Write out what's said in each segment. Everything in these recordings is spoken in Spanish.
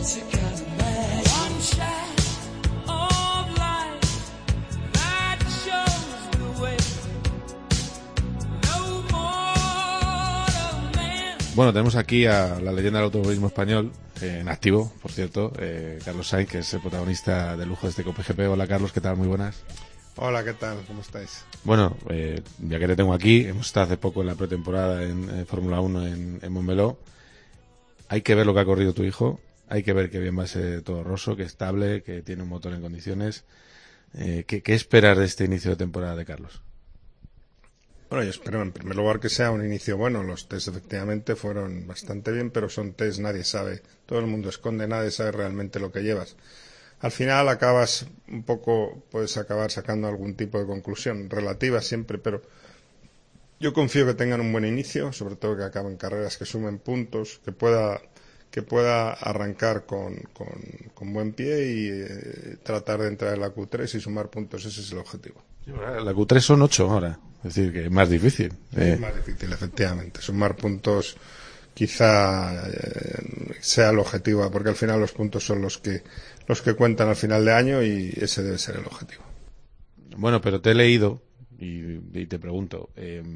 Bueno, tenemos aquí a la leyenda del automovilismo español, en activo, por cierto, Carlos Sainz, que es el protagonista de lujo de este Cope GP. Hola Carlos, ¿qué tal? Muy buenas. Hola, ¿qué tal? ¿Cómo estáis? Bueno, ya que te tengo aquí, hemos estado hace poco en la pretemporada en Fórmula 1 en Montmeló. Hay que ver lo que ha corrido tu hijo, hay que ver que bien va ese Toro Rosso, que es estable, que tiene un motor en condiciones. ¿Qué esperas de este inicio de temporada de Carlos? Bueno, yo espero en primer lugar que sea un inicio bueno. Los test efectivamente fueron bastante bien, pero son test, nadie sabe, todo el mundo esconde, nadie sabe realmente lo que llevas. Al final acabas un poco, puedes acabar sacando algún tipo de conclusión, relativa siempre, pero yo confío que tengan un buen inicio, sobre todo que acaben carreras, que sumen puntos, que pueda arrancar con buen pie y tratar de entrar en la Q3 y sumar puntos. Ese es el objetivo. Sí, la Q3 son 8 ahora, es decir, que es más difícil. Es más difícil, efectivamente. Sumar puntos quizá sea el objetivo, porque al final los puntos son los que cuentan al final de año y ese debe ser el objetivo. Bueno, pero te he leído y te pregunto,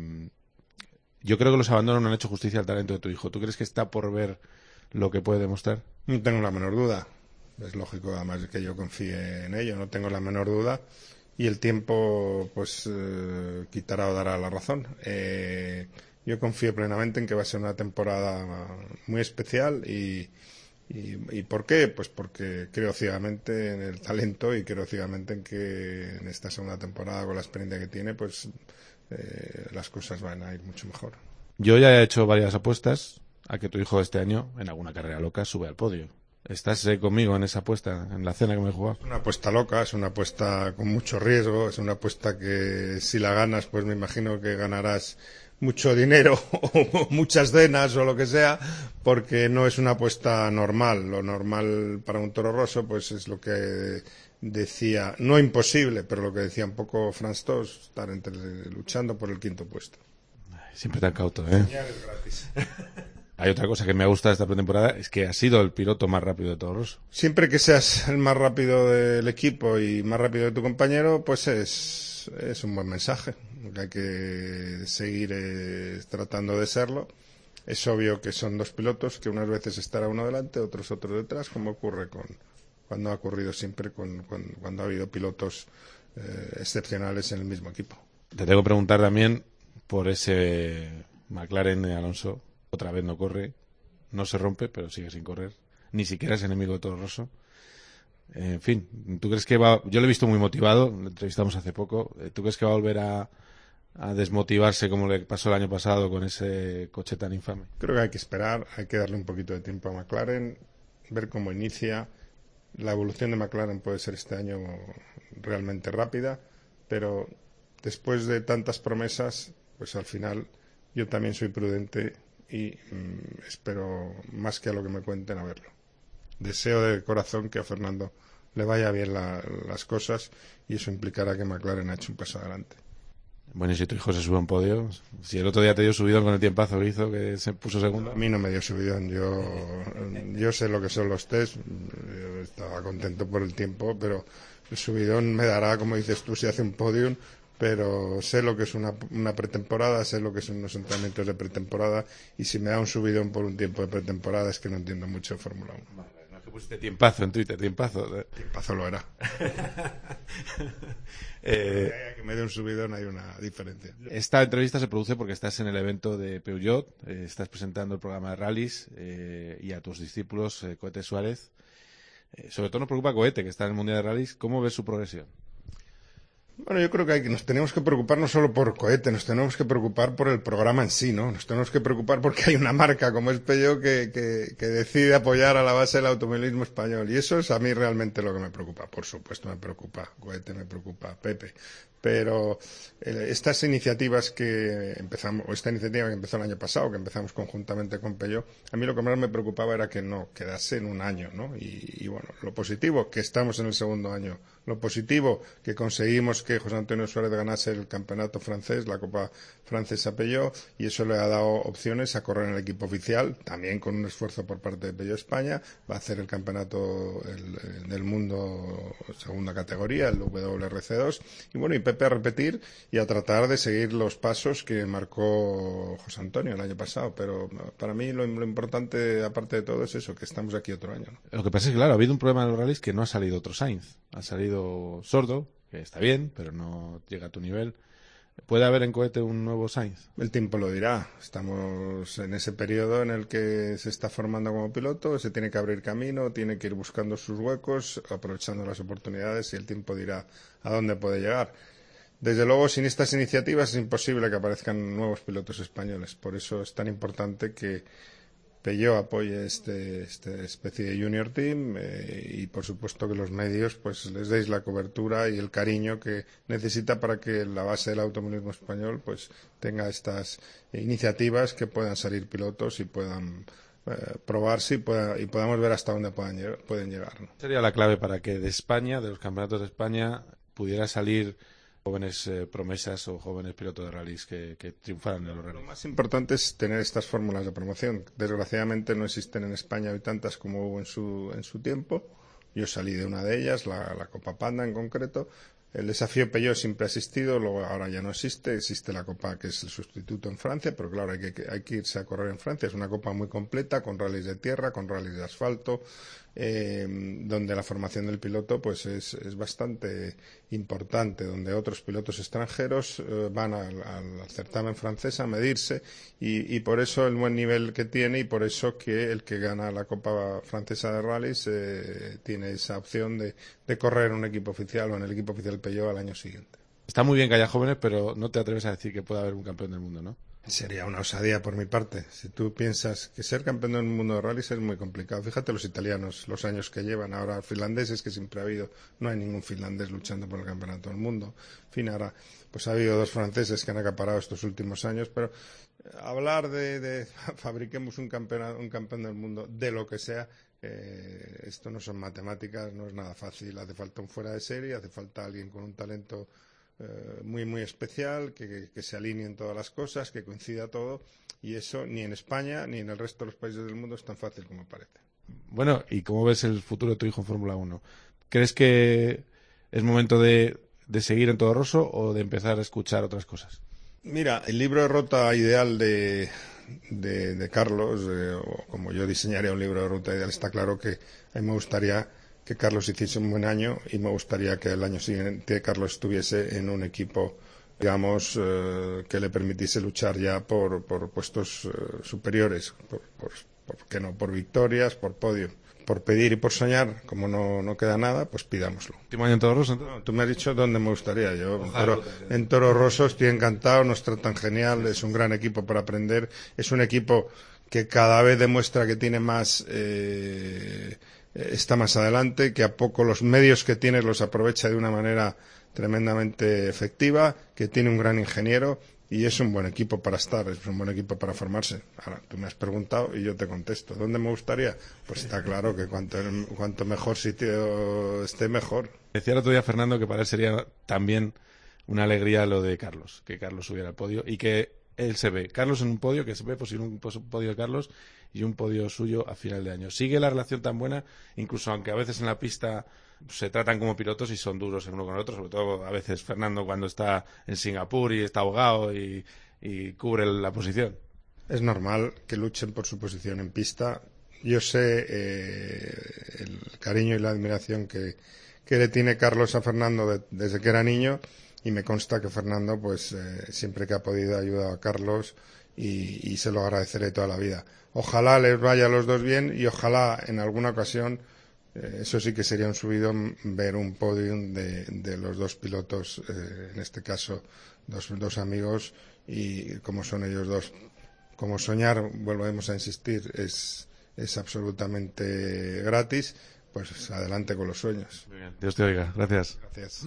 yo creo que los abandonos no han hecho justicia al talento de tu hijo. ¿Tú crees que está por ver lo que puede demostrar? No tengo la menor duda. Es lógico, además, que yo confíe en ello. No tengo la menor duda. Y el tiempo, pues, quitará o dará la razón. Yo confío plenamente en que va a ser una temporada muy especial y ¿por qué? Pues porque creo ciegamente en el talento y creo ciegamente en que en esta segunda temporada, con la experiencia que tiene, pues las cosas van a ir mucho mejor. Yo ya he hecho varias apuestas a que tu hijo este año, en alguna carrera loca, sube al podio. ¿Estás conmigo en esa apuesta, en la cena que me he jugado? Es una apuesta loca, es una apuesta con mucho riesgo, es una apuesta que si la ganas, pues me imagino que ganarás mucho dinero o muchas cenas o lo que sea, porque no es una apuesta normal. Lo normal para un Toro Rosso, pues es lo que decía, no imposible, pero lo que decía un poco Franz Tost, estar luchando por el quinto puesto. Siempre tan cauto, ¿eh? Ya es gratis. Hay otra cosa que me ha gustado de esta pretemporada, es que has sido el piloto más rápido de Toro Rosso. Siempre que seas el más rápido del equipo y más rápido de tu compañero, pues es un buen mensaje. Hay que seguir tratando de serlo. Es obvio que son dos pilotos, que unas veces estará uno delante, otros detrás, como ocurre cuando ha ocurrido siempre cuando ha habido pilotos excepcionales en el mismo equipo. Te tengo que preguntar también por ese McLaren de Alonso. Otra vez no corre, no se rompe, pero sigue sin correr. Ni siquiera es enemigo de Toro Rosso. En fin, ¿tú crees que va? Yo lo he visto muy motivado, lo entrevistamos hace poco. ¿Tú crees que va a volver a desmotivarse como le pasó el año pasado con ese coche tan infame? Creo que hay que esperar, hay que darle un poquito de tiempo a McLaren, ver cómo inicia. La evolución de McLaren puede ser este año realmente rápida, pero después de tantas promesas, pues al final yo también soy prudente y espero más que a lo que me cuenten a verlo. Deseo de corazón que a Fernando le vaya bien las cosas y eso implicará que McLaren ha hecho un paso adelante. Bueno, y si tu hijo se sube a un podio, si el otro día te dio subidón con el tiempazo que hizo, que se puso segundo. A mí no me dio subidón, yo sé lo que son los test, yo estaba contento por el tiempo, pero el subidón me dará, como dices tú, si hace un podium, pero sé lo que es una pretemporada, sé lo que son los entrenamientos de pretemporada y si me da un subidón por un tiempo de pretemporada es que no entiendo mucho de Fórmula 1. Vale, no es que pusiste tiempazo en Twitter, tiempazo. Tiempazo lo era. Que me dé un subidón hay una diferencia. Esta entrevista se produce porque estás en el evento de Peugeot, estás presentando el programa de rallies y a tus discípulos, Cohete Suárez. Sobre todo nos preocupa Cohete, que está en el Mundial de Rallies. ¿Cómo ves su progresión? Bueno, yo creo que nos tenemos que preocupar no solo por Cohete, nos tenemos que preocupar por el programa en sí, ¿no? Nos tenemos que preocupar porque hay una marca como es Peugeot que decide apoyar a la base del automovilismo español. Y eso es a mí realmente lo que me preocupa. Por supuesto me preocupa Cohete, me preocupa Pepe. Pero estas iniciativas que empezamos, o esta iniciativa que empezó el año pasado, que empezamos conjuntamente con Peugeot, a mí lo que más me preocupaba era que no quedase en un año, ¿no? Y bueno, lo positivo, que estamos en el segundo año. Lo positivo, que conseguimos que José Antonio Suárez ganase el campeonato francés, la Copa Francesa Peugeot, y eso le ha dado opciones a correr en el equipo oficial, también con un esfuerzo por parte de Peugeot España. Va a hacer el campeonato del mundo segunda categoría, el WRC2, y bueno, y Pepe a repetir y a tratar de seguir los pasos que marcó José Antonio el año pasado, pero para mí lo importante, aparte de todo, es eso, que estamos aquí otro año, ¿no? Lo que pasa es que, claro, ha habido un problema en los rallies que no ha salido otro Sainz. Ha salido Sordo, que está bien, pero no llega a tu nivel. ¿Puede haber en cohete un nuevo Sainz? El tiempo lo dirá. Estamos en ese periodo en el que se está formando como piloto, se tiene que abrir camino, tiene que ir buscando sus huecos, aprovechando las oportunidades, y el tiempo dirá a dónde puede llegar. Desde luego, sin estas iniciativas es imposible que aparezcan nuevos pilotos españoles. Por eso es tan importante que Peugeot apoye esta especie de junior team, y por supuesto que los medios pues les deis la cobertura y el cariño que necesita para que la base del automovilismo español pues tenga estas iniciativas, que puedan salir pilotos y puedan probarse y podamos ver hasta dónde pueden llegar, ¿no? Sería la clave para que de España, de los campeonatos de España, pudiera salir jóvenes promesas o jóvenes pilotos de rallies que triunfaran en los rallies. Lo más importante es tener estas fórmulas de promoción. Desgraciadamente no existen en España hoy tantas como hubo en su tiempo. Yo salí de una de ellas, la Copa Panda en concreto. El desafío Peugeot siempre ha existido, luego ahora ya no existe. Existe la Copa, que es el sustituto en Francia, pero claro, hay que irse a correr en Francia. Es una copa muy completa, con rallies de tierra, con rallies de asfalto, donde la formación del piloto pues es bastante importante, donde otros pilotos extranjeros van al certamen francés a medirse, y por eso el buen nivel que tiene, y por eso que el que gana la Copa Francesa de Rallys tiene esa opción de correr en un equipo oficial o en el equipo oficial Peugeot al año siguiente. Está muy bien que haya jóvenes, pero no te atreves a decir que pueda haber un campeón del mundo, ¿no? Sería una osadía por mi parte. Si tú piensas que ser campeón del mundo de rallies es muy complicado. Fíjate los italianos, los años que llevan. Ahora finlandeses, que siempre ha habido. No hay ningún finlandés luchando por el campeonato del mundo. En fin, ahora pues ha habido 2 franceses que han acaparado estos últimos años. Pero hablar de fabriquemos un campeón del mundo de lo que sea, esto no son matemáticas, no es nada fácil. Hace falta un fuera de serie, hace falta alguien con un talento muy muy especial, que se alineen todas las cosas, que coincida todo, y eso ni en España ni en el resto de los países del mundo es tan fácil como parece. Bueno, ¿y cómo ves el futuro de tu hijo en Fórmula 1? ¿Crees que es momento de seguir en Toro Rosso o de empezar a escuchar otras cosas? Mira, el libro de ruta ideal de Carlos, o como yo diseñaría un libro de ruta ideal, está claro que a mí me gustaría que Carlos hiciese un buen año, y me gustaría que el año siguiente Carlos estuviese en un equipo, digamos, que le permitiese luchar ya por puestos superiores, ¿por qué no? Por victorias, por podio. Por pedir y por soñar, como no queda nada, pues pidámoslo. ¿Último año en Toro Rosso, entonces? No, tú me has dicho dónde me gustaría. Yo en Toro Rosso estoy encantado, nos tratan genial, es un gran equipo para aprender, es un equipo que cada vez demuestra que tiene más... está más adelante, que a poco los medios que tiene los aprovecha de una manera tremendamente efectiva, que tiene un gran ingeniero, y es un buen equipo para estar, es un buen equipo para formarse. Ahora, tú me has preguntado y yo te contesto. ¿Dónde me gustaría? Pues está claro que cuanto mejor sitio esté, mejor. Decía el otro día Fernando que para él sería también una alegría lo de Carlos, que Carlos subiera al podio, y que él se ve Carlos en un podio, que se ve posible un podio de Carlos y un podio suyo a final de año. Sigue la relación tan buena, incluso aunque a veces en la pista se tratan como pilotos y son duros el uno con el otro, sobre todo a veces Fernando cuando está en Singapur y está ahogado y cubre la posición. Es normal que luchen por su posición en pista. Yo sé el cariño y la admiración que le tiene Carlos a Fernando desde que era niño, y me consta que Fernando pues siempre que ha podido ha ayudado a Carlos, y se lo agradeceré toda la vida. Ojalá les vaya a los dos bien, y ojalá en alguna ocasión, eso sí que sería un subidón, ver un podium de los dos pilotos, en este caso dos amigos, y como son ellos dos. Como soñar, volvemos a insistir, es absolutamente gratis, pues adelante con los sueños. Muy bien. Dios te oiga. Gracias. Gracias.